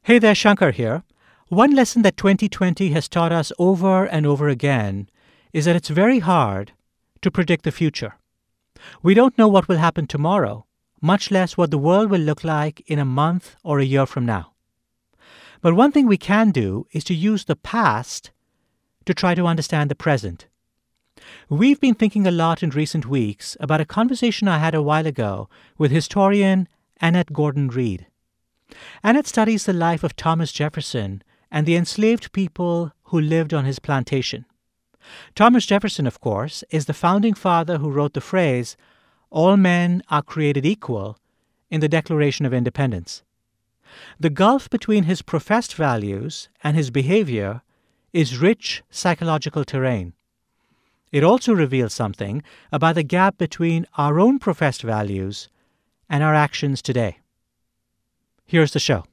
Hey there, Shankar here. One lesson that 2020 has taught us over and over again is that it's very hard to predict the future. We don't know what will happen tomorrow, much less what the world will look like in a month or a year from now. But one thing we can do is to use the past to try to understand the present. We've been thinking a lot in recent weeks about a conversation I had a while ago with historian Annette Gordon-Reed. Annette studies the life of Thomas Jefferson and the enslaved people who lived on his plantation. Thomas Jefferson, of course, is the founding father who wrote the phrase, "All men are created equal," in the Declaration of Independence. The gulf between his professed values and his behavior is rich psychological terrain. It also reveals something about the gap between our own professed values and our actions today. Here's the show.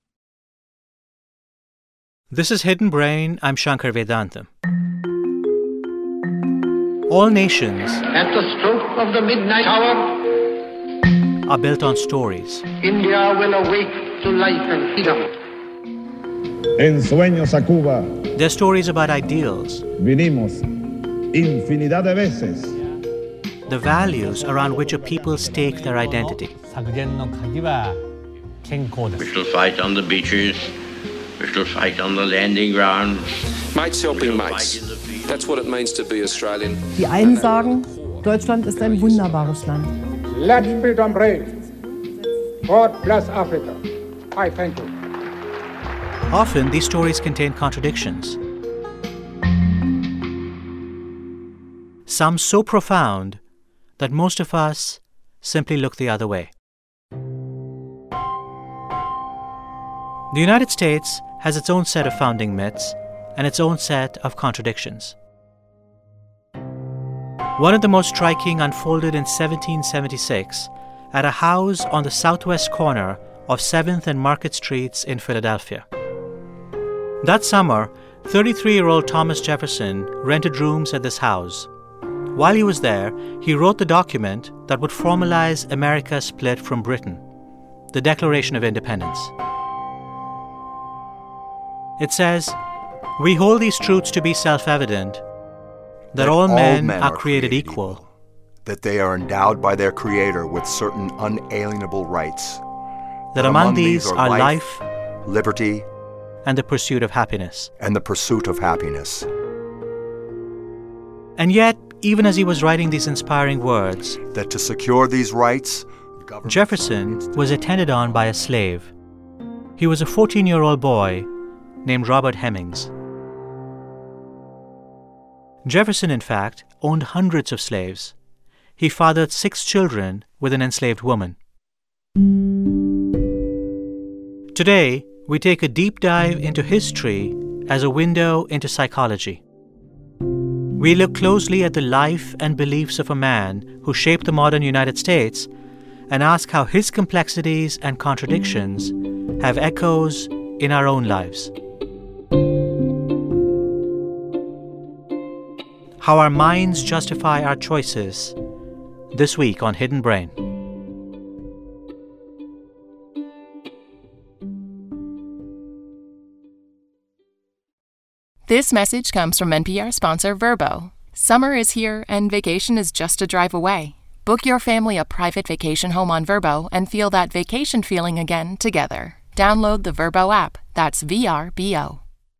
This is Hidden Brain. I'm Shankar Vedantam. All nations at the stroke of the midnight hour are built on stories. India will awake to life and freedom. En sueños a Cuba They're stories about ideals, vinimos infinidad de veces. the values around which a people stake their identity. We shall fight on the beaches. We shall fight on the landing grounds. Mates helping mates. That's what it means to be Australian. Die einen sagen, Deutschland ist ein wunderbares Land. Let's freedom brave. God bless Africa. I thank you. Often, these stories contain contradictions. Some so profound that most of us simply look the other way. The United States has its own set of founding myths and its own set of contradictions. One of the most striking unfolded in 1776 at a house on the southwest corner of 7th and Market Streets in Philadelphia. That summer, 33-year-old Thomas Jefferson rented rooms at this house. While he was there, he wrote the document that would formalize America's split from Britain, the Declaration of Independence. It says, "We hold these truths to be self-evident, that all men are created equal, that they are endowed by their Creator with certain unalienable rights, that among these are life, liberty, and the pursuit of happiness." and the pursuit of happiness. And yet, even as he was writing these inspiring words, That to secure these rights, Jefferson was attended on by a slave. He was a 14-year-old boy named Robert Hemings. Jefferson, in fact, owned hundreds of slaves. He fathered 6 children with an enslaved woman. Today, we take a deep dive into history as a window into psychology. We look closely at the life and beliefs of a man who shaped the modern United States and ask how his complexities and contradictions have echoes in our own lives. How our minds justify our choices, this week on Hidden Brain. This message comes from NPR sponsor Vrbo. Summer is here and vacation is just a drive away. Book your family a private vacation home on Vrbo and feel that vacation feeling again together. Download the Vrbo app. That's VRBO.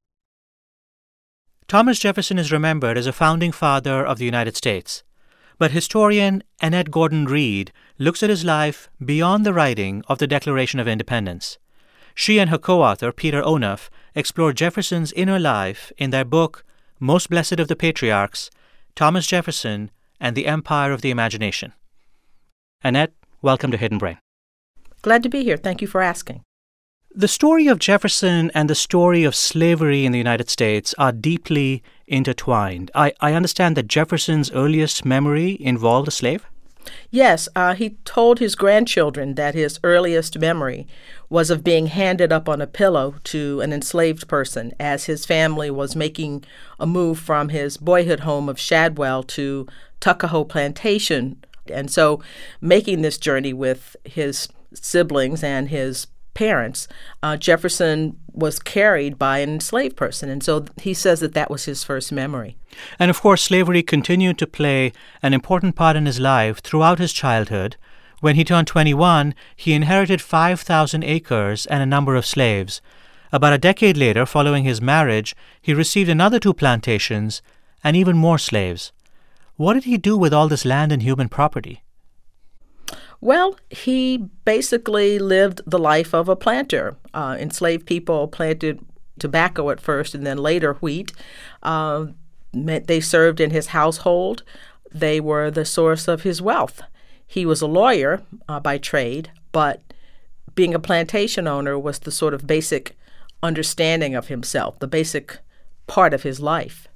Thomas Jefferson is remembered as a founding father of the United States. But historian Annette Gordon-Reed looks at his life beyond the writing of the Declaration of Independence. She and her co-author, Peter Onuf, explore Jefferson's inner life in their book, Most Blessed of the Patriarchs, Thomas Jefferson and the Empire of the Imagination. Annette, welcome to Hidden Brain. Glad to be here. Thank you for asking. The story of Jefferson and the story of slavery in the United States are deeply intertwined. I understand that Jefferson's earliest memory involved a slave? Yes, he told his grandchildren that his earliest memory was of being handed up on a pillow to an enslaved person as his family was making a move from his boyhood home of Shadwell to Tuckahoe Plantation. And so making this journey with his siblings and his parents, Jefferson was carried by an enslaved person. And so he says that that was his first memory. And of course, slavery continued to play an important part in his life throughout his childhood. When he turned 21, he inherited 5,000 acres and a number of slaves. About a decade later, following his marriage, he received another 2 plantations and even more slaves. What did he do with all this land and human property? Well, he basically lived the life of a planter. Enslaved people planted tobacco at first and then later wheat. They served in his household. They were the source of his wealth. He was a lawyer by trade, but being a plantation owner was the sort of basic understanding of himself, the basic part of his life.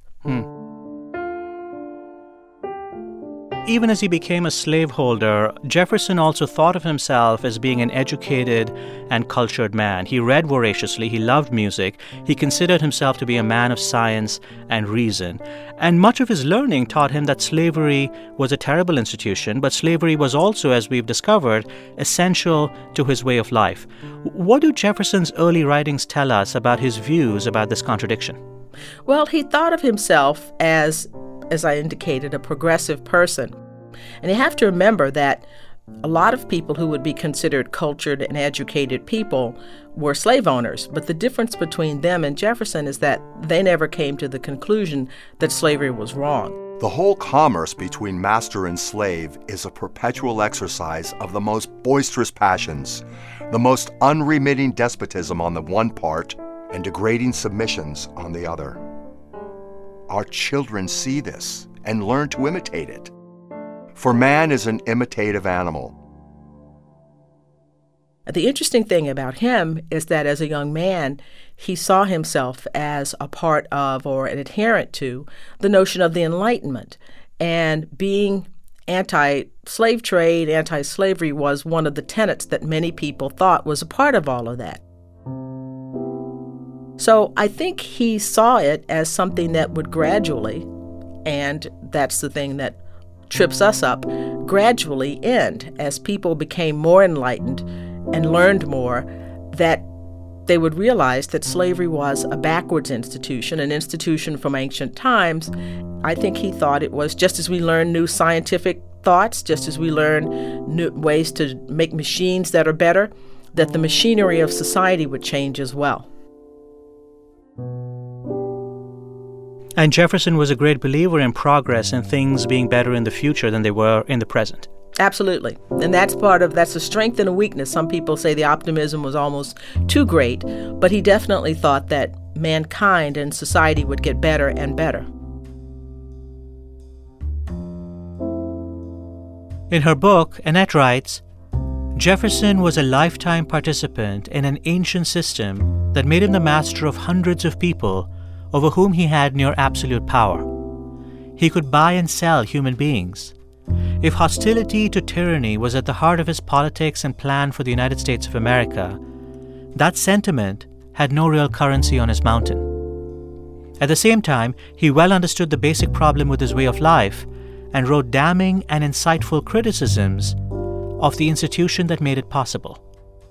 Even as he became a slaveholder, Jefferson also thought of himself as being an educated and cultured man. He read voraciously. He loved music. He considered himself to be a man of science and reason. And much of his learning taught him that slavery was a terrible institution, but slavery was also, as we've discovered, essential to his way of life. What do Jefferson's early writings tell us about his views about this contradiction? Well, he thought of himself as I indicated, a progressive person. And you have to remember that a lot of people who would be considered cultured and educated people were slave owners. But the difference between them and Jefferson is that they never came to the conclusion that slavery was wrong. The whole commerce between master and slave is a perpetual exercise of the most boisterous passions, the most unremitting despotism on the one part, and degrading submissions on the other. Our children see this and learn to imitate it. For man is an imitative animal. The interesting thing about him is that as a young man, he saw himself as a part of or an adherent to the notion of the Enlightenment. And being anti-slave trade, anti-slavery was one of the tenets that many people thought was a part of all of that. So I think he saw it as something that would gradually, and that's the thing that trips us up, gradually end as people became more enlightened and learned more, that they would realize that slavery was a backwards institution, an institution from ancient times. I think he thought it was, just as we learn new scientific thoughts, just as we learn new ways to make machines that are better, that the machinery of society would change as well. And Jefferson was a great believer in progress and things being better in the future than they were in the present. Absolutely. And that's a strength and a weakness. Some people say the optimism was almost too great, but he definitely thought that mankind and society would get better and better. In her book, Annette writes, Jefferson was a lifetime participant in an ancient system that made him the master of hundreds of people over whom he had near absolute power. He could buy and sell human beings. If hostility to tyranny was at the heart of his politics and plan for the United States of America, that sentiment had no real currency on his mountain. At the same time, he well understood the basic problem with his way of life and wrote damning and insightful criticisms of the institution that made it possible.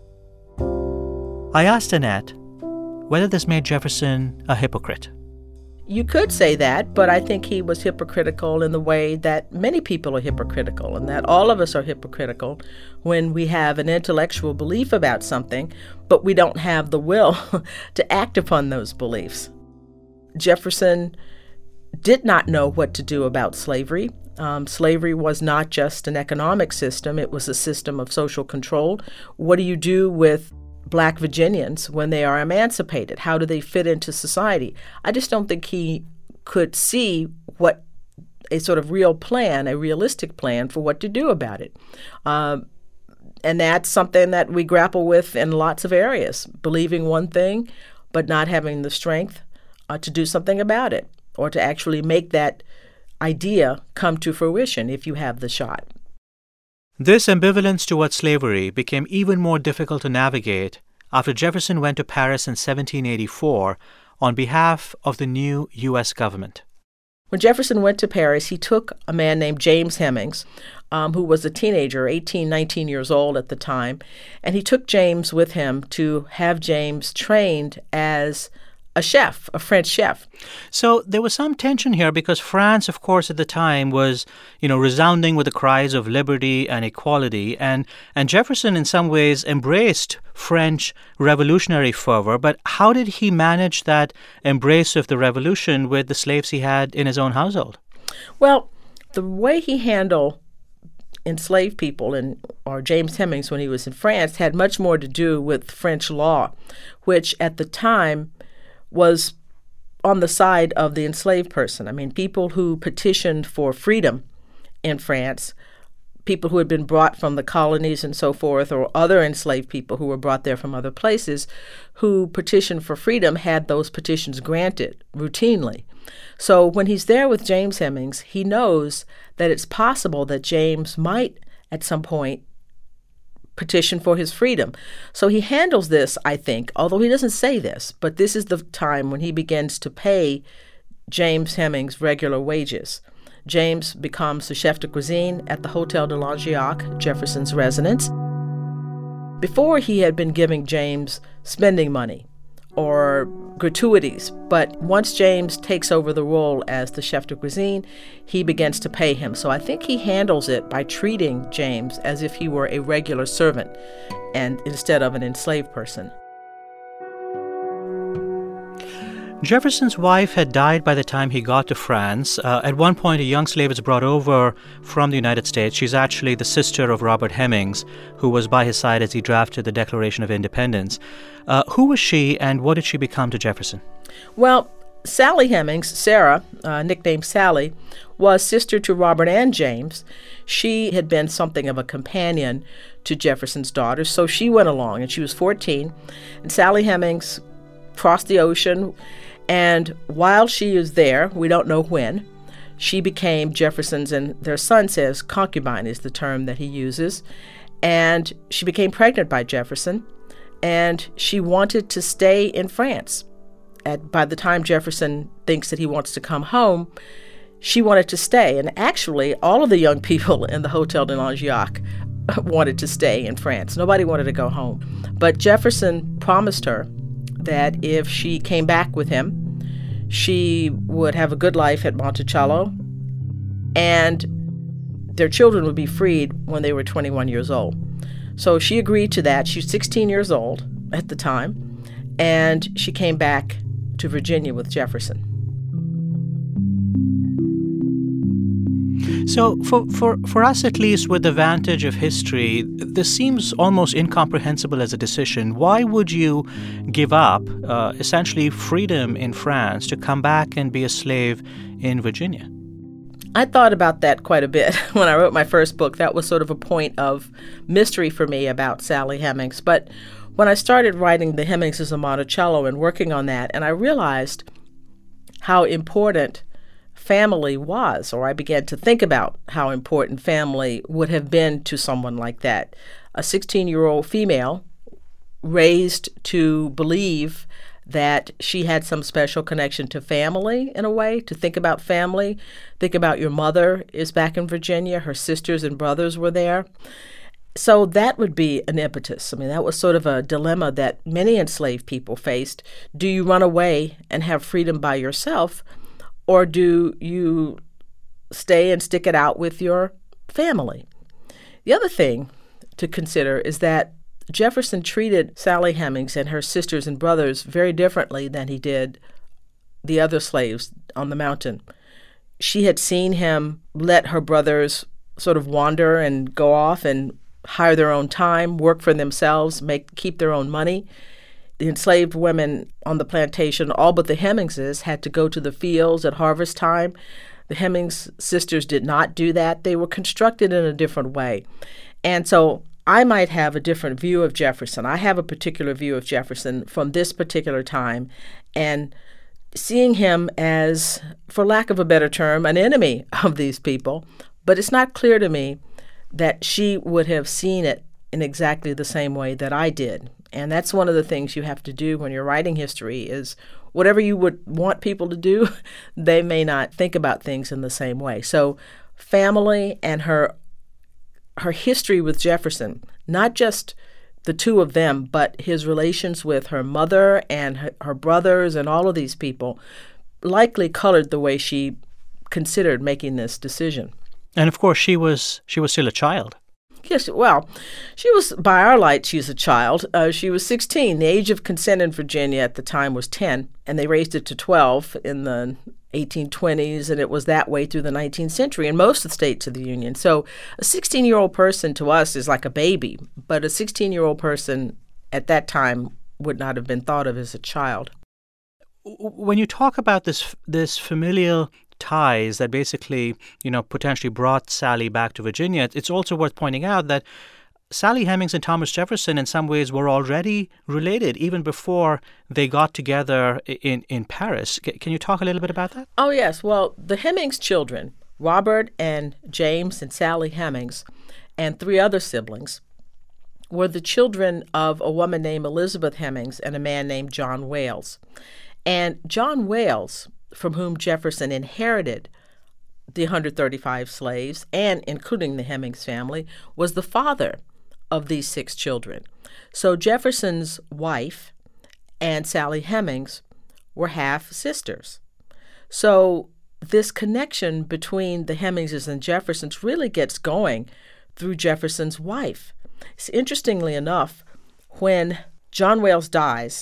I asked Annette whether this made Jefferson a hypocrite. You could say that, but I think he was hypocritical in the way that many people are hypocritical, and that all of us are hypocritical when we have an intellectual belief about something, but we don't have the will to act upon those beliefs. Jefferson did not know what to do about slavery. Slavery was not just an economic system, it was a system of social control. What do you do with Black Virginians when they are emancipated? How do they fit into society? I just don't think he could see what a sort of real plan, a realistic plan for what to do about it. And that's something that we grapple with in lots of areas, believing one thing, but not having the strength to do something about it, or to actually make that idea come to fruition if you have the shot. This ambivalence towards slavery became even more difficult to navigate after Jefferson went to Paris in 1784 on behalf of the new U.S. government. When Jefferson went to Paris, he took a man named James Hemings, who was a teenager, 18, 19 years old at the time. And he took James with him to have James trained as a chef, a French chef. So there was some tension here because France, of course, at the time was, resounding with the cries of liberty and equality. And Jefferson, in some ways, embraced French revolutionary fervor. But how did he manage that embrace of the revolution with the slaves he had in his own household? Well, the way he handled enslaved people, or James Hemings when he was in France, had much more to do with French law, which at the time was on the side of the enslaved person. I mean, people who petitioned for freedom in France, people who had been brought from the colonies and so forth, or other enslaved people who were brought there from other places, who petitioned for freedom had those petitions granted routinely. So when he's there with James Hemings, he knows that it's possible that James might, at some point, petition for his freedom. So he handles this, I think, although he doesn't say this, but this is the time when he begins to pay James Hemings regular wages. James becomes the chef de cuisine at the Hotel de Langeac, Jefferson's residence. Before, he had been giving James spending money or gratuities, but once James takes over the role as the chef de cuisine, he begins to pay him. So I think he handles it by treating James as if he were a regular servant and instead of an enslaved person. Jefferson's wife had died by the time he got to France. At one point, a young slave is brought over from the United States. She's actually the sister of Robert Hemings, who was by his side as he drafted the Declaration of Independence. Who was she, and what did she become to Jefferson? Well, Sally Hemings, Sarah, nicknamed Sally, was sister to Robert and James. She had been something of a companion to Jefferson's daughter, so she went along, and she was 14. And Sally Hemings crossed the ocean, and while she is there, we don't know when, she became Jefferson's, and their son says concubine is the term that he uses, and she became pregnant by Jefferson, and she wanted to stay in France. By the time Jefferson thinks that he wants to come home, she wanted to stay. And actually, all of the young people in the Hotel de Langeac wanted to stay in France. Nobody wanted to go home. But Jefferson promised her that if she came back with him, she would have a good life at Monticello, and their children would be freed when they were 21 years old. So she agreed to that. She was 16 years old at the time, and she came back to Virginia with Jefferson. So for us, at least, with the vantage of history, this seems almost incomprehensible as a decision. Why would you give up essentially freedom in France to come back and be a slave in Virginia? I thought about that quite a bit when I wrote my first book. That was sort of a point of mystery for me about Sally Hemings. But when I started writing The Hemingses of Monticello and working on that, and I realized how important family was, or I began to think about how important family would have been to someone like that. A 16-year-old female raised to believe that she had some special connection to family in a way, to think about family. Think about your mother is back in Virginia. Her sisters and brothers were there. So that would be an impetus. I mean, that was sort of a dilemma that many enslaved people faced. Do you run away and have freedom by yourself, or do you stay and stick it out with your family? The other thing to consider is that Jefferson treated Sally Hemings and her sisters and brothers very differently than he did the other slaves on the mountain. She had seen him let her brothers sort of wander and go off and hire their own time, work for themselves, keep their own money. The enslaved women on the plantation, all but the Hemingses, had to go to the fields at harvest time. The Hemings sisters did not do that. They were constructed in a different way. And so I might have a different view of Jefferson. I have a particular view of Jefferson from this particular time, and seeing him as, for lack of a better term, an enemy of these people. But it's not clear to me that she would have seen it in exactly the same way that I did. And that's one of the things you have to do when you're writing history is whatever you would want people to do, they may not think about things in the same way. So family and her her history with Jefferson, not just the two of them, but his relations with her mother and her brothers and all of these people, likely colored the way she considered making this decision. And of course, she was still a child. Yes, well, she was, by our light, she's a child. She was 16. The age of consent in Virginia at the time was 10, and they raised it to 12 in the 1820s, and it was that way through the 19th century in most of the states of the Union. So a 16-year-old person to us is like a baby, but a 16-year-old person at that time would not have been thought of as a child. When you talk about this familial ties that basically, potentially brought Sally back to Virginia, it's also worth pointing out that Sally Hemings and Thomas Jefferson in some ways were already related even before they got together in Paris. Can you talk a little bit about that? Oh, yes. Well, the Hemings children, Robert and James and Sally Hemings, and 3 other siblings, were the children of a woman named Elizabeth Hemings and a man named John Wales. And John Wales, from whom Jefferson inherited the 135 slaves, and including the Hemings family, was the father of these 6 children. So Jefferson's wife and Sally Hemings were half sisters. So this connection between the Hemingses and Jeffersons really gets going through Jefferson's wife. So interestingly enough, when John Wales dies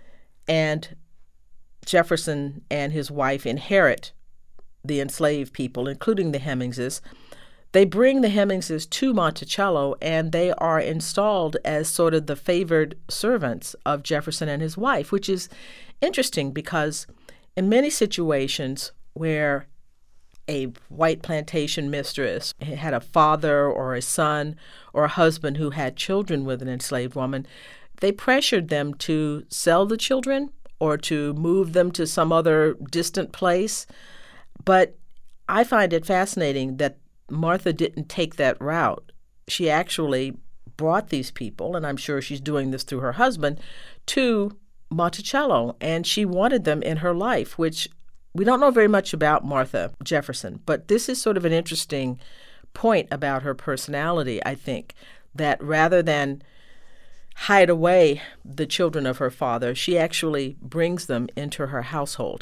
and Jefferson and his wife inherit the enslaved people, including the Hemingses, they bring the Hemingses to Monticello, and they are installed as sort of the favored servants of Jefferson and his wife, which is interesting because in many situations where a white plantation mistress had a father or a son or a husband who had children with an enslaved woman, they pressured them to sell the children or to move them to some other distant place. But I find it fascinating that Martha didn't take that route. She actually brought these people, and I'm sure she's doing this through her husband, to Monticello, and she wanted them in her life, which we don't know very much about Martha Jefferson, but this is sort of an interesting point about her personality, I think, that rather than hide away the children of her father, she actually brings them into her household.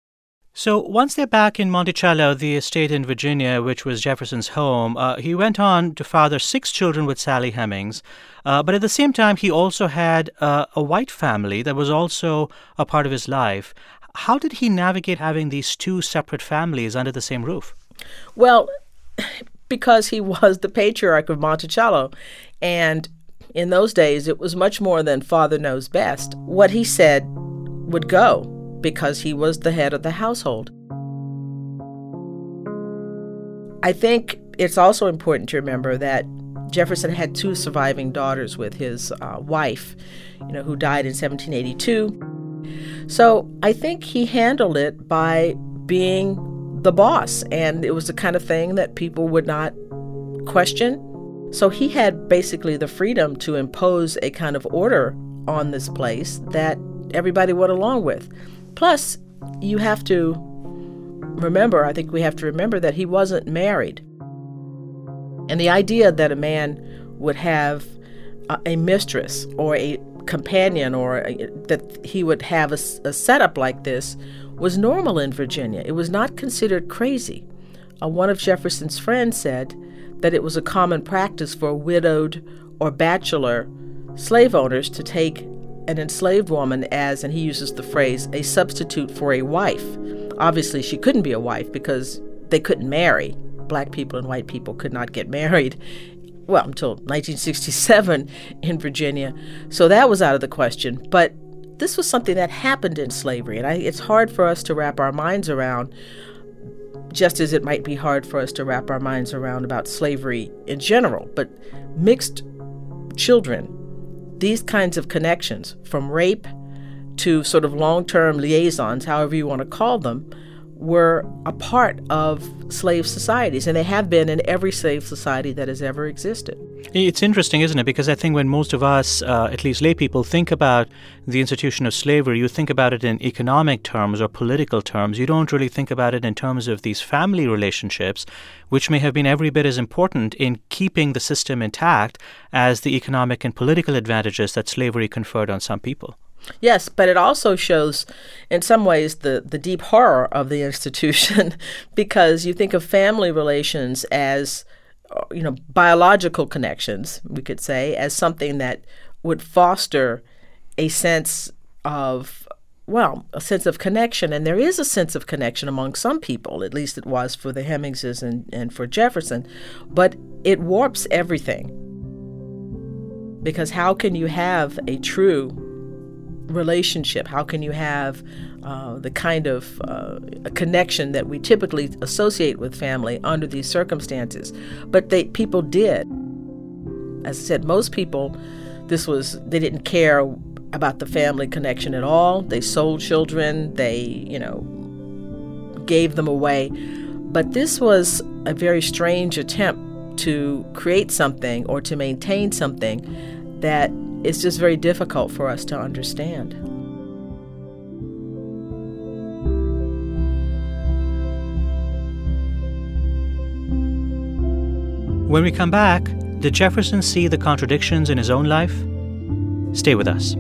So once they're back in Monticello, the estate in Virginia, which was Jefferson's home, he went on to father 6 children with Sally Hemings. But at the same time, he also had a white family that was also a part of his life. How did he navigate having these 2 separate families under the same roof? Well, because he was the patriarch of Monticello. And in those days, it was much more than father knows best. What he said would go, because he was the head of the household. I think it's also important to remember that Jefferson had 2 surviving daughters with his wife, who died in 1782. So I think he handled it by being the boss, and it was the kind of thing that people would not question. So he had basically the freedom to impose a kind of order on this place that everybody went along with. Plus, you have to remember, I think we have to remember that he wasn't married. And the idea that a man would have a mistress or a companion or that he would have a setup like this was normal in Virginia. It was not considered crazy. One of Jefferson's friends said that it was a common practice for widowed or bachelor slave owners to take an enslaved woman as, and he uses the phrase, a substitute for a wife. Obviously, she couldn't be a wife because they couldn't marry. Black people and white people could not get married, well, until 1967 in Virginia. So that was out of the question. But this was something that happened in slavery, and it's hard for us to wrap our minds around, just as it might be hard for us to wrap our minds around about slavery in general. But mixed children, these kinds of connections, from rape to sort of long-term liaisons, however you want to call them, were a part of slave societies, and they have been in every slave society that has ever existed. It's interesting, isn't it? Because I think when most of us, at least lay people, think about the institution of slavery, you think about it in economic terms or political terms. You don't really think about it in terms of these family relationships, which may have been every bit as important in keeping the system intact as the economic and political advantages that slavery conferred on some people. Yes, but it also shows, in some ways, the deep horror of the institution, because you think of family relations as, biological connections, we could say, as something that would foster a sense of connection. And there is a sense of connection among some people, at least it was for the Hemingses and for Jefferson, but it warps everything. Because how can you have a true relationship? How can you have the kind of a connection that we typically associate with family under these circumstances? But people did. As I said, most people, they didn't care about the family connection at all. They sold children. They, gave them away. But this was a very strange attempt to create something or to maintain something that it's just very difficult for us to understand. When we come back, did Jefferson see the contradictions in his own life? Stay with us.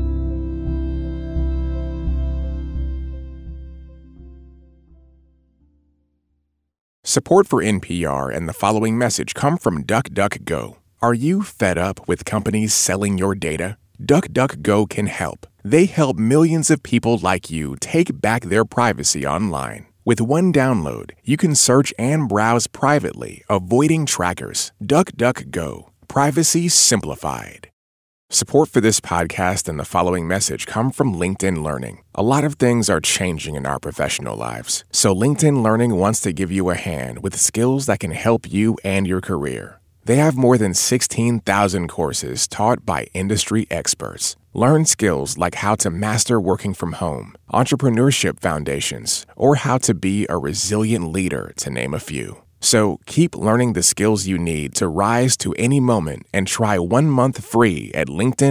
Support for NPR and the following message come from DuckDuckGo. Are you fed up with companies selling your data? DuckDuckGo can help. They help millions of people like you take back their privacy online. With one download, you can search and browse privately, avoiding trackers. DuckDuckGo. Privacy simplified. Support for this podcast and the following message come from LinkedIn Learning. A lot of things are changing in our professional lives, so LinkedIn Learning wants to give you a hand with skills that can help you and your career. They have more than 16,000 courses taught by industry experts. Learn skills like how to master working from home, entrepreneurship foundations, or how to be a resilient leader, to name a few. So keep learning the skills you need to rise to any moment and try 1 month free at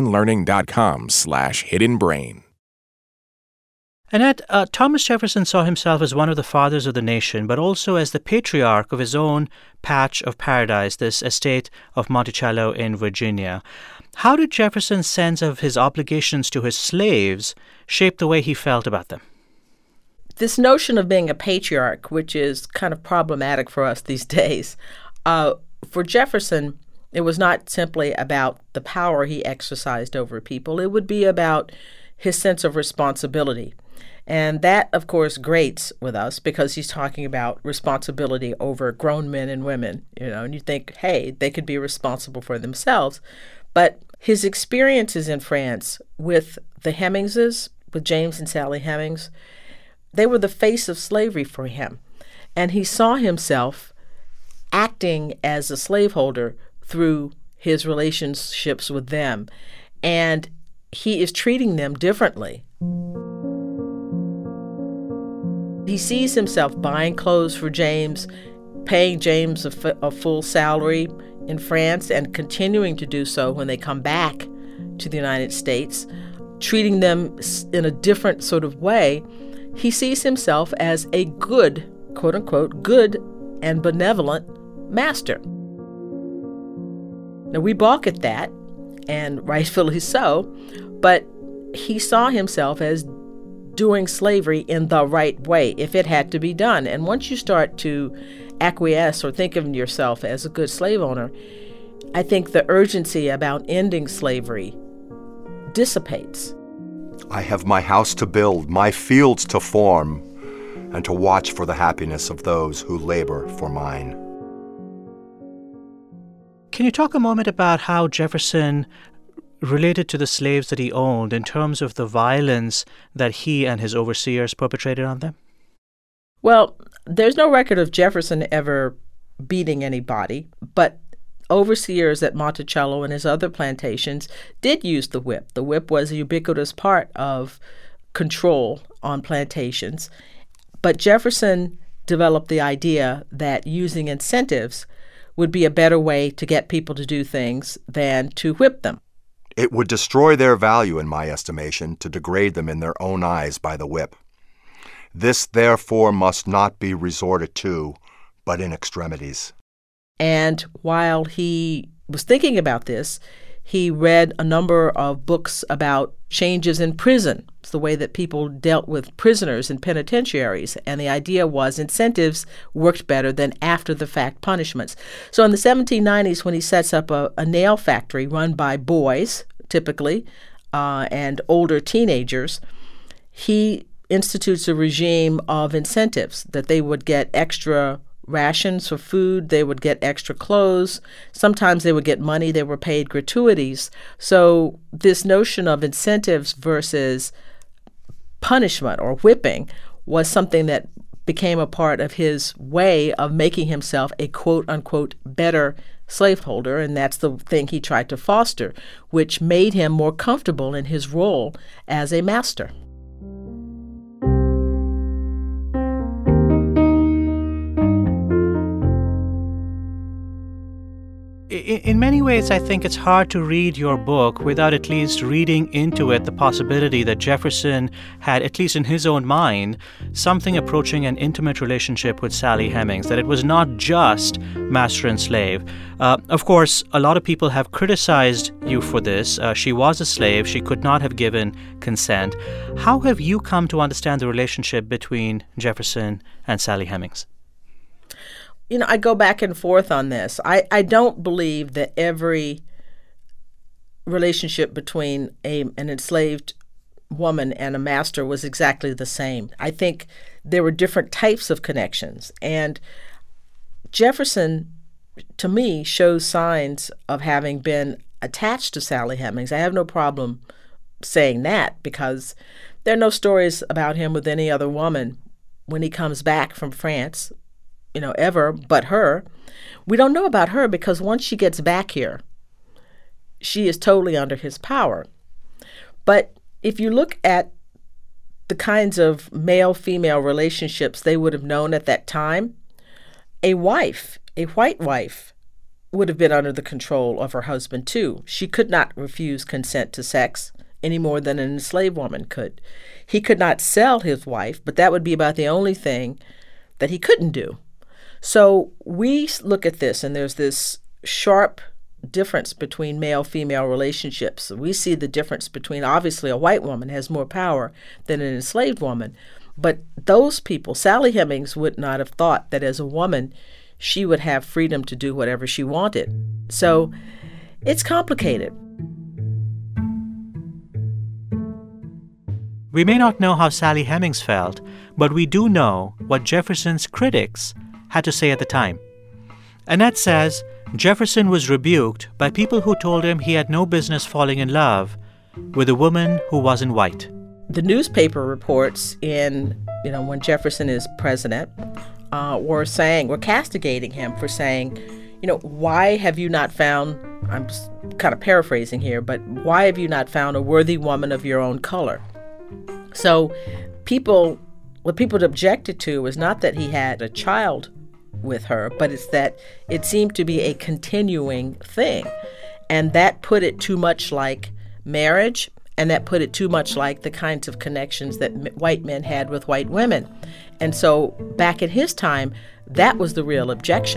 linkedinlearning.com/hiddenbrain. Annette, Thomas Jefferson saw himself as one of the fathers of the nation, but also as the patriarch of his own patch of paradise, this estate of Monticello in Virginia. How did Jefferson's sense of his obligations to his slaves shape the way he felt about them? This notion of being a patriarch, which is kind of problematic for us these days, for Jefferson, it was not simply about the power he exercised over people. It would be about his sense of responsibility. And that, of course, grates with us because he's talking about responsibility over grown men and women, and you think, hey, they could be responsible for themselves. But his experiences in France with the Hemingses, with James and Sally Hemings, they were the face of slavery for him. And he saw himself acting as a slaveholder through his relationships with them. And he is treating them differently. He sees himself buying clothes for James, paying James a full salary in France, and continuing to do so when they come back to the United States, treating them in a different sort of way. He sees himself as a good, quote unquote, good and benevolent master. Now, we balk at that, and rightfully so, but he saw himself as doing slavery in the right way, if it had to be done. And once you start to acquiesce or think of yourself as a good slave owner, I think the urgency about ending slavery dissipates. I have my house to build, my fields to form, and to watch for the happiness of those who labor for mine. Can you talk a moment about how Jefferson related to the slaves that he owned in terms of the violence that he and his overseers perpetrated on them? Well, there's no record of Jefferson ever beating anybody, but overseers at Monticello and his other plantations did use the whip. The whip was a ubiquitous part of control on plantations. But Jefferson developed the idea that using incentives would be a better way to get people to do things than to whip them. It would destroy their value, in my estimation, to degrade them in their own eyes by the whip. This, therefore, must not be resorted to, but in extremities. And while he was thinking about this, he read a number of books about changes in prison. It's the way that people dealt with prisoners in penitentiaries. And the idea was incentives worked better than after-the-fact punishments. So in the 1790s, when he sets up a nail factory run by boys, typically, and older teenagers, he institutes a regime of incentives, that they would get extra rations for food, they would get extra clothes, sometimes they would get money, they were paid gratuities. So this notion of incentives versus punishment or whipping was something that became a part of his way of making himself a quote-unquote better slaveholder, and that's the thing he tried to foster, which made him more comfortable in his role as a master. In many ways, I think it's hard to read your book without at least reading into it the possibility that Jefferson had, at least in his own mind, something approaching an intimate relationship with Sally Hemings, that it was not just master and slave. Of course, a lot of people have criticized you for this. She was a slave. She could not have given consent. How have you come to understand the relationship between Jefferson and Sally Hemings? You know, I go back and forth on this. I don't believe that every relationship between an enslaved woman and a master was exactly the same. I think there were different types of connections. And Jefferson, to me, shows signs of having been attached to Sally Hemings. I have no problem saying that because there are no stories about him with any other woman when he comes back from France, ever but her. We don't know about her because once she gets back here, she is totally under his power. But if you look at the kinds of male-female relationships they would have known at that time, a white wife, would have been under the control of her husband too. She could not refuse consent to sex any more than an enslaved woman could. He could not sell his wife, but that would be about the only thing that he couldn't do. So we look at this, and there's this sharp difference between male-female relationships. We see the difference between, obviously, a white woman has more power than an enslaved woman. But those people, Sally Hemings would not have thought that as a woman, she would have freedom to do whatever she wanted. So it's complicated. We may not know how Sally Hemings felt, but we do know what Jefferson's critics had to say at the time. Annette says Jefferson was rebuked by people who told him he had no business falling in love with a woman who wasn't white. The newspaper reports when Jefferson is president were castigating him for saying, why have you not found, I'm just kind of paraphrasing here, but why have you not found a worthy woman of your own color? So what people objected to was not that he had a child with her, but it's that it seemed to be a continuing thing. And that put it too much like marriage, and that put it too much like the kinds of connections that white men had with white women. And so back in his time, that was the real objection.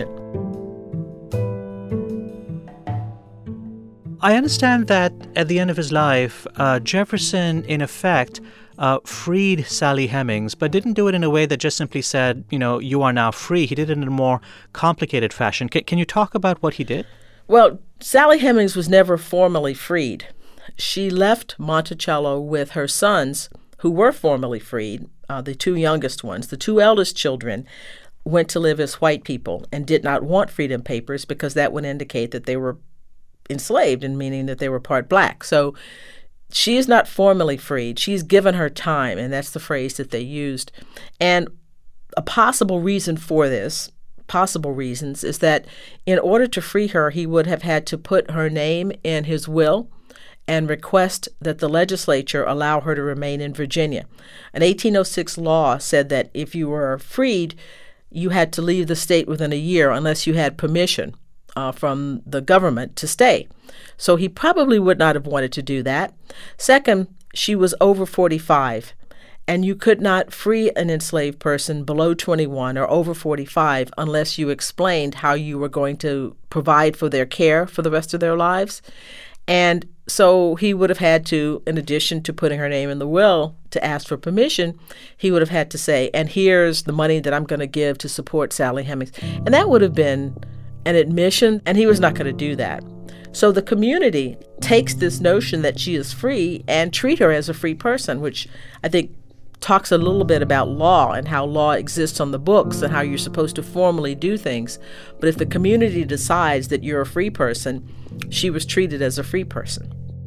I understand that at the end of his life, Jefferson, in effect, freed Sally Hemings, but didn't do it in a way that just simply said, you are now free. He did it in a more complicated fashion. Can you talk about what he did? Well, Sally Hemings was never formally freed. She left Monticello with her sons, who were formally freed, the two youngest ones. The two eldest children went to live as white people and did not want freedom papers because that would indicate that they were enslaved, and meaning that they were part black. So she is not formally freed. She's given her time, and that's the phrase that they used. And a possible reason for this, possible reasons, is that in order to free her, he would have had to put her name in his will and request that the legislature allow her to remain in Virginia. An 1806 law said that if you were freed, you had to leave the state within a year unless you had permission from the government to stay. So he probably would not have wanted to do that. Second, she was over 45, and you could not free an enslaved person below 21 or over 45 unless you explained how you were going to provide for their care for the rest of their lives. And so he would have had to, in addition to putting her name in the will to ask for permission, he would have had to say, and here's the money that I'm going to give to support Sally Hemings. And that would have been an admission, and he was not going to do that. So the community takes this notion that she is free and treat her as a free person, which I think talks a little bit about law and how law exists on the books and how you're supposed to formally do things. But if the community decides that you're a free person, she was treated as a free person.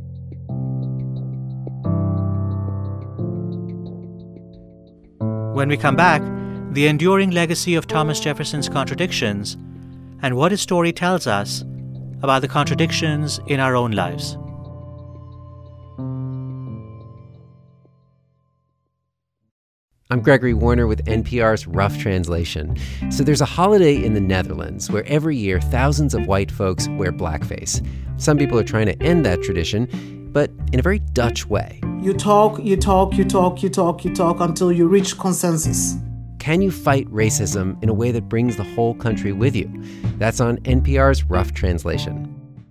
When we come back, the enduring legacy of Thomas Jefferson's contradictions and what his story tells us about the contradictions in our own lives. I'm Gregory Warner with NPR's Rough Translation. So there's a holiday in the Netherlands where every year thousands of white folks wear blackface. Some people are trying to end that tradition, but in a very Dutch way. You talk until you reach consensus. Can you fight racism in a way that brings the whole country with you? That's on NPR's Rough Translation.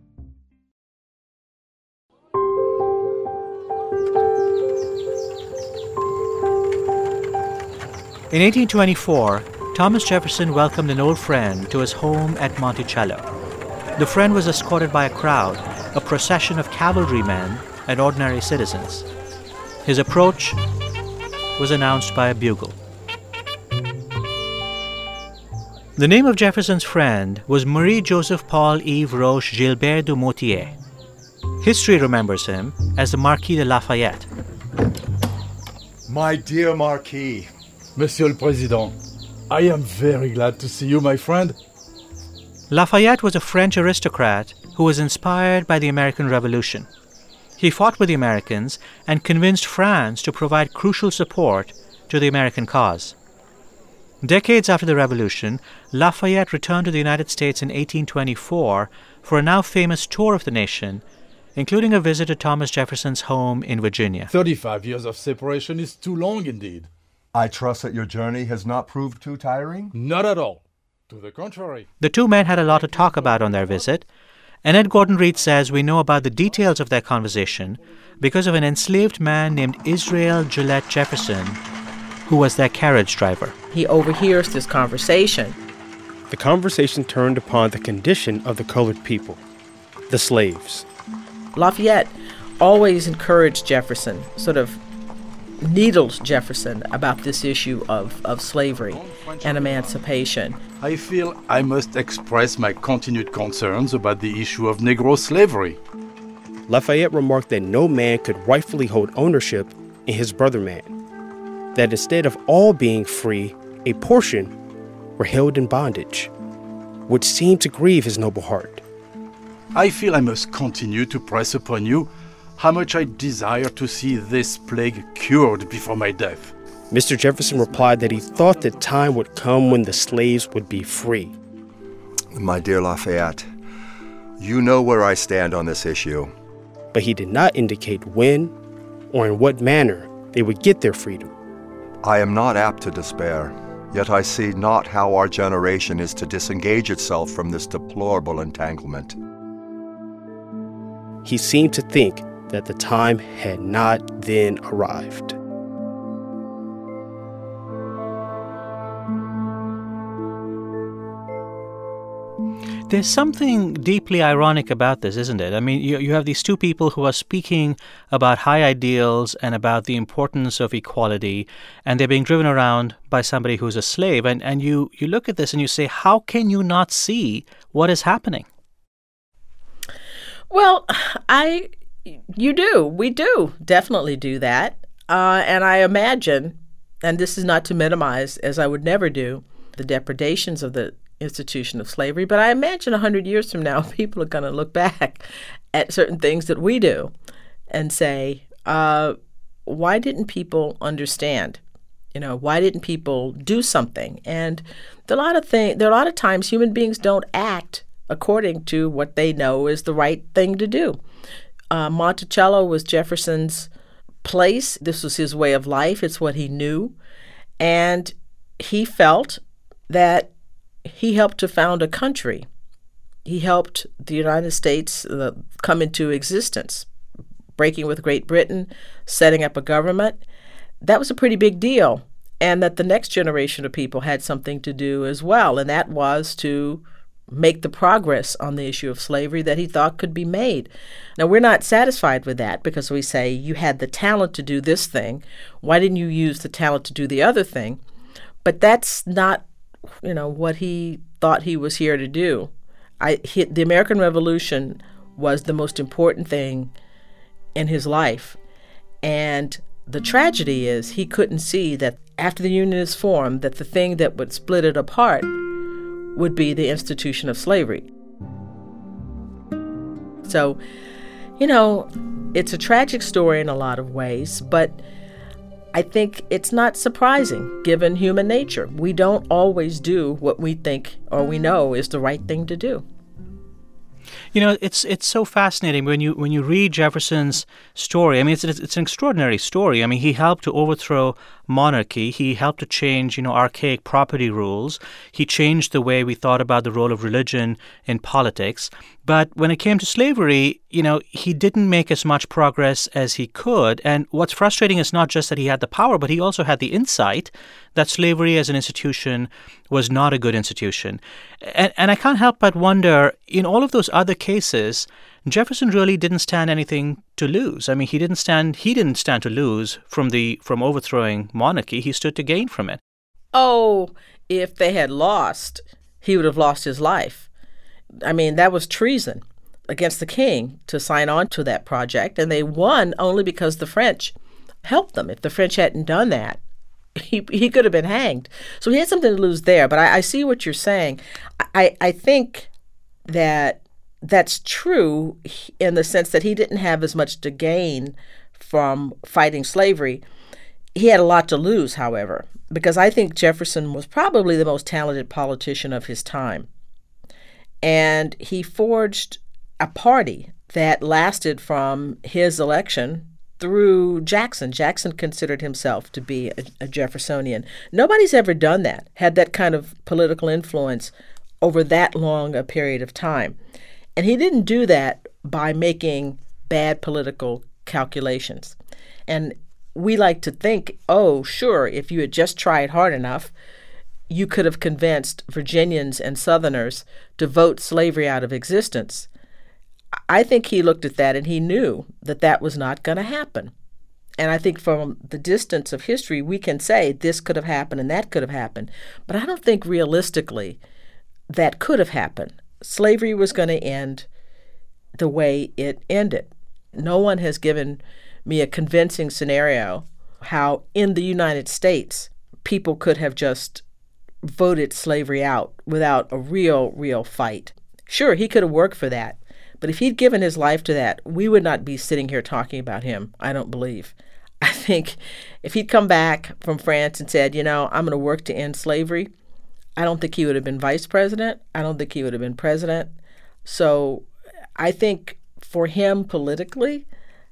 In 1824, Thomas Jefferson welcomed an old friend to his home at Monticello. The friend was escorted by a crowd, a procession of cavalrymen and ordinary citizens. His approach was announced by a bugle. The name of Jefferson's friend was Marie-Joseph Paul Yves Roch Gilbert du Motier. History remembers him as the Marquis de Lafayette. My dear Marquis, Monsieur le Président, I am very glad to see you, my friend. Lafayette was a French aristocrat who was inspired by the American Revolution. He fought with the Americans and convinced France to provide crucial support to the American cause. Decades after the Revolution, Lafayette returned to the United States in 1824 for a now famous tour of the nation, including a visit to Thomas Jefferson's home in Virginia. 35 years of separation is too long indeed. I trust that your journey has not proved too tiring? Not at all. To the contrary. The two men had a lot to talk about on their visit, and Ed Gordon-Reed says we know about the details of their conversation because of an enslaved man named Israel Gillette Jefferson, who was their carriage driver. He overhears this conversation. The conversation turned upon the condition of the colored people, the slaves. Lafayette always encouraged Jefferson, sort of needled Jefferson about this issue of slavery and emancipation. I feel I must express my continued concerns about the issue of Negro slavery. Lafayette remarked that no man could rightfully hold ownership in his brother man, that instead of all being free, a portion were held in bondage, which seemed to grieve his noble heart. I feel I must continue to press upon you how much I desire to see this plague cured before my death. Mr. Jefferson replied that he thought the time would come when the slaves would be free. My dear Lafayette, you know where I stand on this issue. But he did not indicate when or in what manner they would get their freedom. I am not apt to despair, yet I see not how our generation is to disengage itself from this deplorable entanglement. He seemed to think that the time had not then arrived. There's something deeply ironic about this, isn't it? I mean, you have these two people who are speaking about high ideals and about the importance of equality, and they're being driven around by somebody who's a slave. And you look at this and you say, how can you not see what is happening? Well, we do definitely do that. And I imagine, and this is not to minimize, as I would never do, the depredations of the institution of slavery, but I imagine 100 years from now, people are going to look back at certain things that we do and say, why didn't people understand? Why didn't people do something? And there are a lot of times human beings don't act according to what they know is the right thing to do. Monticello was Jefferson's place. This was his way of life. It's what he knew. And he felt that he helped to found a country. He helped the United States come into existence, breaking with Great Britain, setting up a government. That was a pretty big deal. And that the next generation of people had something to do as well. And that was to make the progress on the issue of slavery that he thought could be made. Now, we're not satisfied with that because we say, you had the talent to do this thing. Why didn't you use the talent to do the other thing? But that's not, what he thought he was here to do. The American Revolution was the most important thing in his life. And the tragedy is he couldn't see that after the Union is formed, that the thing that would split it apart would be the institution of slavery. So, it's a tragic story in a lot of ways, but I think it's not surprising given human nature. We don't always do what we think or we know is the right thing to do. It's so fascinating when you read Jefferson's story. I mean, it's an extraordinary story. I mean, he helped to overthrow monarchy. He helped to change, archaic property rules. He changed the way we thought about the role of religion in politics. But when it came to slavery, he didn't make as much progress as he could. And what's frustrating is not just that he had the power, but he also had the insight that slavery as an institution was not a good institution. And I can't help but wonder, in all of those other cases, Jefferson really didn't stand anything to lose. I mean, he didn't stand to lose from overthrowing monarchy. He stood to gain from it. Oh, if they had lost, he would have lost his life. I mean, that was treason against the king to sign on to that project, and they won only because the French helped them. If the French hadn't done that, he could have been hanged. So he had something to lose there. But I see what you're saying. I think that that's true in the sense that he didn't have as much to gain from fighting slavery. He had a lot to lose, however, because I think Jefferson was probably the most talented politician of his time. And he forged a party that lasted from his election through Jackson. Jackson considered himself to be a Jeffersonian. Nobody's ever done that, had that kind of political influence over that long a period of time. And he didn't do that by making bad political calculations. And we like to think, oh, sure, if you had just tried hard enough, you could have convinced Virginians and Southerners to vote slavery out of existence. I think he looked at that and he knew that that was not going to happen. And I think from the distance of history, we can say this could have happened and that could have happened. But I don't think realistically that could have happened. Slavery was going to end the way it ended. No one has given me a convincing scenario how in the United States people could have just voted slavery out without a real fight. Sure, he could have worked for that. But if he'd given his life to that, we would not be sitting here talking about him, I don't believe. I think if he'd come back from France and said, I'm going to work to end slavery, I don't think he would have been vice president. I don't think he would have been president. So I think for him politically,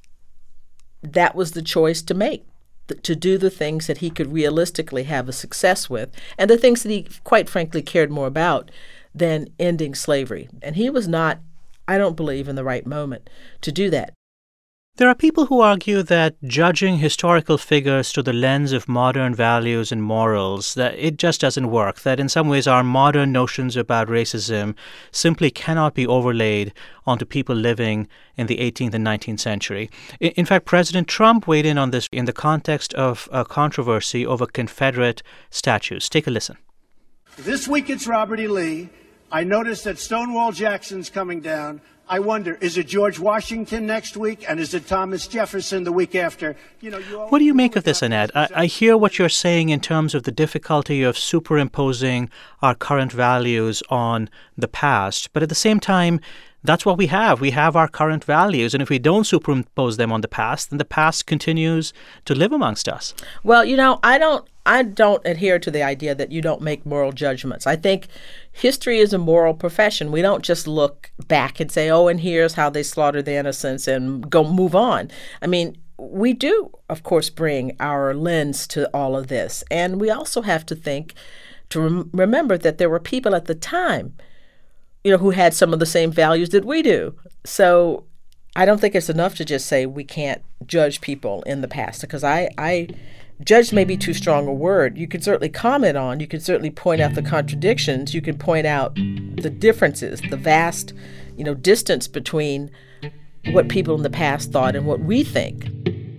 that was the choice to make, to do the things that he could realistically have a success with, and the things that he, quite frankly, cared more about than ending slavery. And he was not, I don't believe, in the right moment to do that. There are people who argue that judging historical figures through the lens of modern values and morals, that it just doesn't work, that in some ways our modern notions about racism simply cannot be overlaid onto people living in the 18th and 19th century. In fact, President Trump weighed in on this in the context of a controversy over Confederate statues. Take a listen. This week it's Robert E. Lee. I noticed that Stonewall Jackson's coming down. I wonder, is it George Washington next week, and is it Thomas Jefferson the week after? What do you make of this, Annette? I hear what you're saying in terms of the difficulty of superimposing our current values on the past, but at the same time, that's what we have. We have our current values. And if we don't superimpose them on the past, then the past continues to live amongst us. Well, I don't adhere to the idea that you don't make moral judgments. I think history is a moral profession. We don't just look back and say, oh, and here's how they slaughtered the innocents and go move on. I mean, we do, of course, bring our lens to all of this. And we also have to think, to remember that there were people at the time, who had some of the same values that we do. So I don't think it's enough to just say we can't judge people in the past, because I judge may be too strong a word. You can certainly comment on, you can certainly point out the contradictions, you can point out the differences, the vast, distance between what people in the past thought and what we think.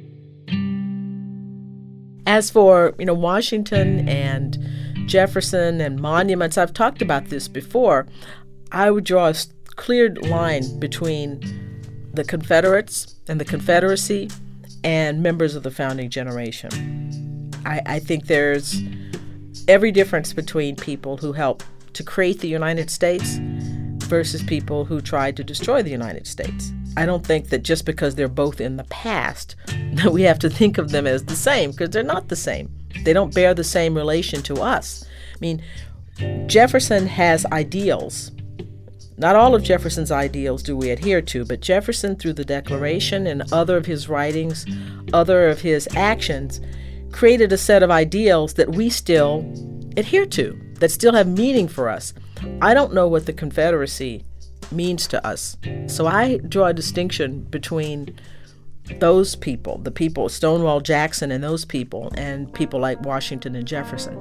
As for, Washington and Jefferson and monuments, I've talked about this before. I would draw a clear line between the Confederates and the Confederacy and members of the founding generation. I think there's every difference between people who helped to create the United States versus people who tried to destroy the United States. I don't think that just because they're both in the past that we have to think of them as the same, because they're not the same. They don't bear the same relation to us. I mean, Jefferson has ideals. Not all of Jefferson's ideals do we adhere to, but Jefferson, through the Declaration and other of his writings, other of his actions, created a set of ideals that we still adhere to, that still have meaning for us. I don't know what the Confederacy means to us. So I draw a distinction between those people, the people, Stonewall Jackson and those people, and people like Washington and Jefferson.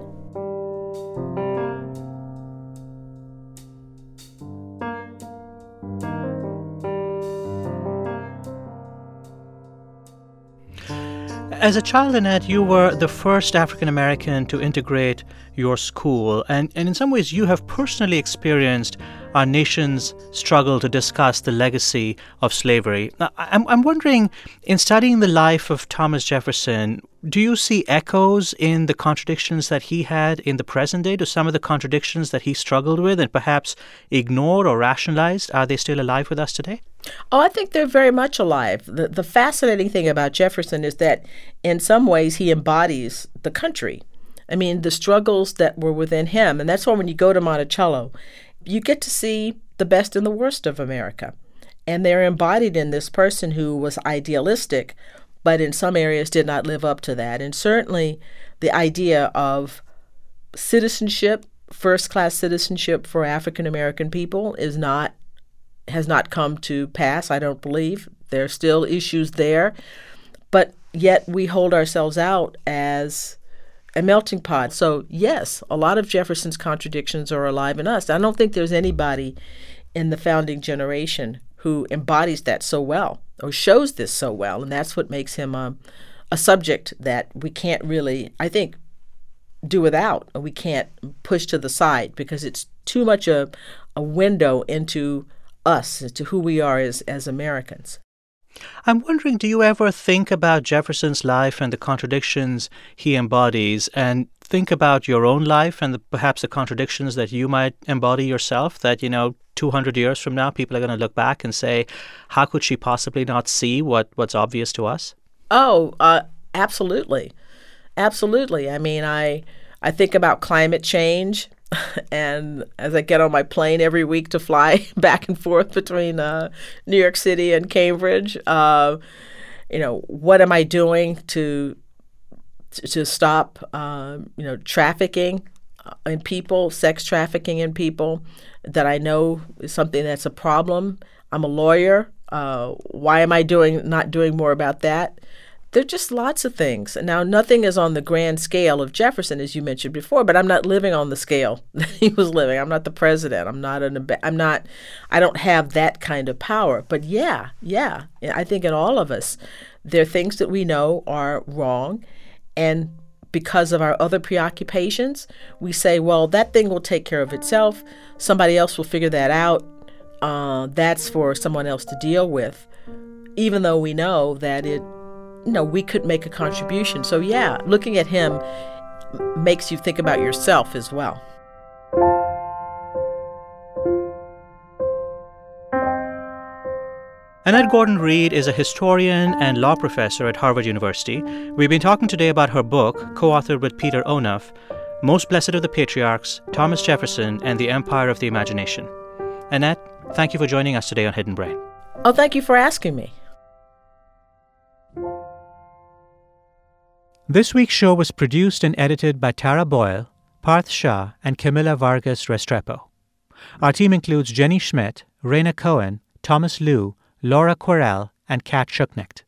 As a child, Annette, you were the first African American to integrate your school, and in some ways you have personally experienced our nation's struggle to discuss the legacy of slavery. Now, I'm wondering, in studying the life of Thomas Jefferson, do you see echoes in the contradictions that he had in the present day? Do some of the contradictions that he struggled with and perhaps ignored or rationalized, are they still alive with us today? Oh, I think they're very much alive. The fascinating thing about Jefferson is that in some ways he embodies the country. I mean, the struggles that were within him. And that's why when you go to Monticello, you get to see the best and the worst of America. And they're embodied in this person who was idealistic, but in some areas did not live up to that. And certainly the idea of citizenship, first-class citizenship for African American people has not come to pass, I don't believe. There are still issues there. But yet we hold ourselves out as a melting pot. So yes, a lot of Jefferson's contradictions are alive in us. I don't think there's anybody in the founding generation who embodies that so well or shows this so well. And that's what makes him a subject that we can't really, I think, do without, or we can't push to the side, because it's too much a window into us, to who we are as Americans. I'm wondering, do you ever think about Jefferson's life and the contradictions he embodies, and think about your own life and perhaps the contradictions that you might embody yourself, that, 200 years from now, people are going to look back and say, how could she possibly not see what's obvious to us? Oh, absolutely. Absolutely. I mean, I think about climate change. And as I get on my plane every week to fly back and forth between New York City and Cambridge, what am I doing to stop, trafficking in people, sex trafficking in people that I know is something that's a problem? I'm a lawyer. Why am I not doing more about that? There are just lots of things. Now, nothing is on the grand scale of Jefferson, as you mentioned before, but I'm not living on the scale that he was living. I'm not the president. I don't have that kind of power. But yeah, I think in all of us, there are things that we know are wrong. And because of our other preoccupations, we say, well, that thing will take care of itself. Somebody else will figure that out. That's for someone else to deal with, even though we know that we could make a contribution. So yeah, looking at him makes you think about yourself as well. Annette Gordon-Reed is a historian and law professor at Harvard University. We've been talking today about her book, co-authored with Peter Onuf, Most Blessed of the Patriarchs, Thomas Jefferson, and the Empire of the Imagination. Annette, thank you for joining us today on Hidden Brain. Oh, thank you for asking me. This week's show was produced and edited by Tara Boyle, Parth Shah, and Camila Vargas Restrepo. Our team includes Jenny Schmidt, Raina Cohen, Thomas Liu, Laura Querelle, and Kat Schuknecht.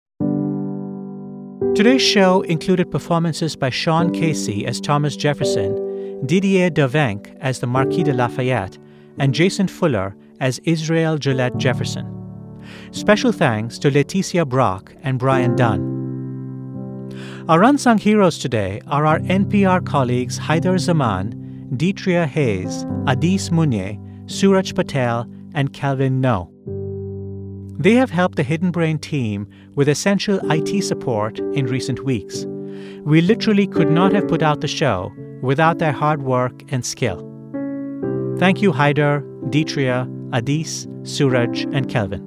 Today's show included performances by Sean Casey as Thomas Jefferson, Didier Davenk as the Marquis de Lafayette, and Jason Fuller as Israel Gillette Jefferson. Special thanks to Leticia Brock and Brian Dunn. Our unsung heroes today are our NPR colleagues Haider Zaman, Deetria Hayes, Adis Munye, Suraj Patel, and Calvin No. They have helped the Hidden Brain team with essential IT support in recent weeks. We literally could not have put out the show without their hard work and skill. Thank you, Haider, Deetria, Adis, Suraj, and Kelvin.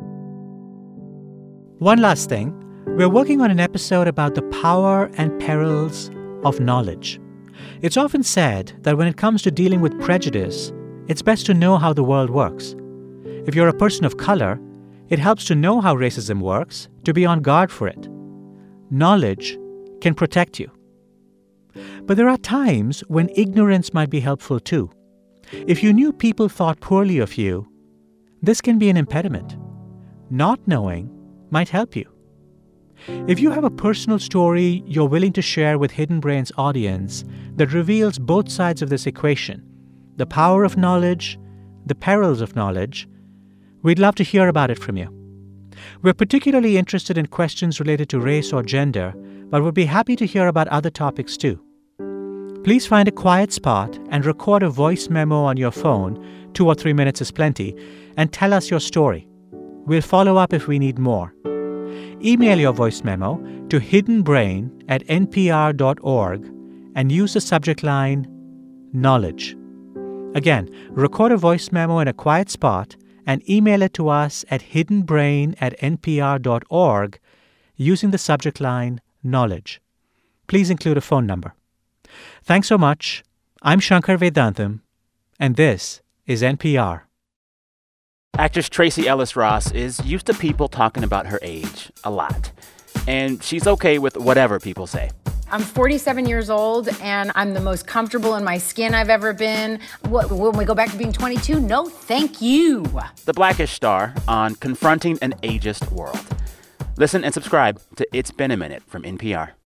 One last thing. We're working on an episode about the power and perils of knowledge. It's often said that when it comes to dealing with prejudice, it's best to know how the world works. If you're a person of color, it helps to know how racism works, to be on guard for it. Knowledge can protect you. But there are times when ignorance might be helpful too. If you knew people thought poorly of you, this can be an impediment. Not knowing might help you. If you have a personal story you're willing to share with Hidden Brain's audience that reveals both sides of this equation, the power of knowledge, the perils of knowledge, we'd love to hear about it from you. We're particularly interested in questions related to race or gender, but would be happy to hear about other topics too. Please find a quiet spot and record a voice memo on your phone, 2 or 3 minutes is plenty, and tell us your story. We'll follow up if we need more. Email your voice memo to hiddenbrain@npr.org and use the subject line, Knowledge. Again, record a voice memo in a quiet spot and email it to us at hiddenbrain@npr.org using the subject line, Knowledge. Please include a phone number. Thanks so much. I'm Shankar Vedantam, and this is NPR. Actress Tracee Ellis Ross is used to people talking about her age a lot. And she's okay with whatever people say. I'm 47 years old, and I'm the most comfortable in my skin I've ever been. When we go back to being 22, no thank you. The Black-ish star on confronting an ageist world. Listen and subscribe to It's Been a Minute from NPR.